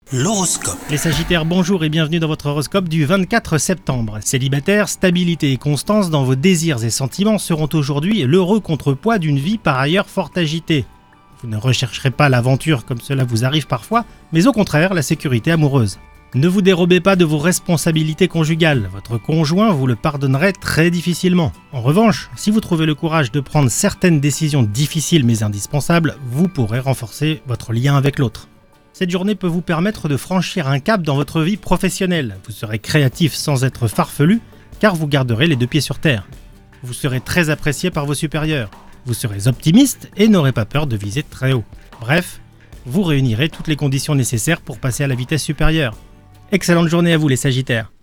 L'horoscope. Les Sagittaires, bonjour et bienvenue dans votre horoscope du 24 septembre. Célibataires, stabilité et constance dans vos désirs et sentiments seront aujourd'hui l'heureux contrepoids d'une vie par ailleurs fort agitée. Vous ne rechercherez pas l'aventure comme cela vous arrive parfois, mais au contraire la sécurité amoureuse. Ne vous dérobez pas de vos responsabilités conjugales, votre conjoint vous le pardonnerait très difficilement. En revanche, si vous trouvez le courage de prendre certaines décisions difficiles mais indispensables, vous pourrez renforcer votre lien avec l'autre. Cette journée peut vous permettre de franchir un cap dans votre vie professionnelle. Vous serez créatif sans être farfelu, car vous garderez les deux pieds sur terre. Vous serez très apprécié par vos supérieurs. Vous serez optimiste et n'aurez pas peur de viser très haut. Bref, vous réunirez toutes les conditions nécessaires pour passer à la vitesse supérieure. Excellente journée à vous les Sagittaires.